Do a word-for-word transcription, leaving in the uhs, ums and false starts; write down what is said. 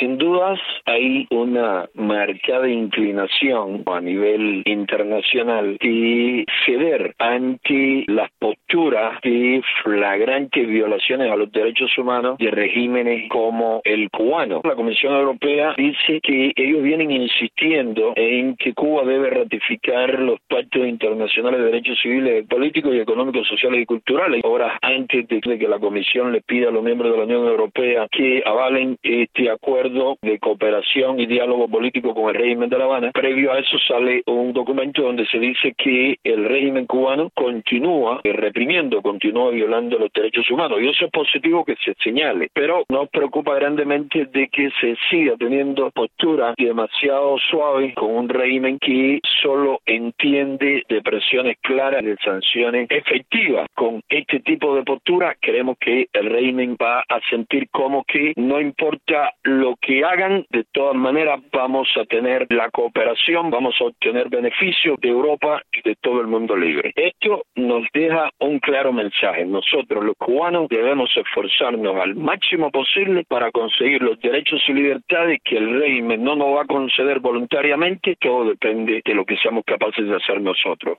sin dudas hay una marcada inclinación a nivel internacional de ceder ante las posturas de flagrantes violaciones a los derechos humanos de regímenes como el cubano. La Comisión Europea dice que ellos vienen insistiendo en que Cuba debe ratificar los pactos internacionales de derechos civiles, políticos y económicos, sociales y culturales. Ahora, antes de que la Comisión le pida a los miembros de la Unión Europea que avalen este acuerdo de cooperación y diálogo político con el régimen de La Habana, previo a eso sale un documento donde se dice que el régimen cubano continúa reprimiendo, continúa violando los derechos humanos, y eso es positivo que se señale, pero nos preocupa grandemente de que se siga teniendo posturas demasiado suaves con un régimen que solo entiende de presiones claras, de sanciones efectivas. Con este tipo de postura creemos que el régimen va a sentir como que no importa lo que hagan, de todas maneras vamos a tener la cooperación, vamos a obtener beneficios de Europa y de todo el mundo libre. Esto nos deja un claro mensaje. Nosotros los cubanos debemos esforzarnos al máximo posible para conseguir los derechos y libertades que el régimen no nos va a conceder voluntariamente. Todo depende de lo que seamos capaces de hacer nosotros.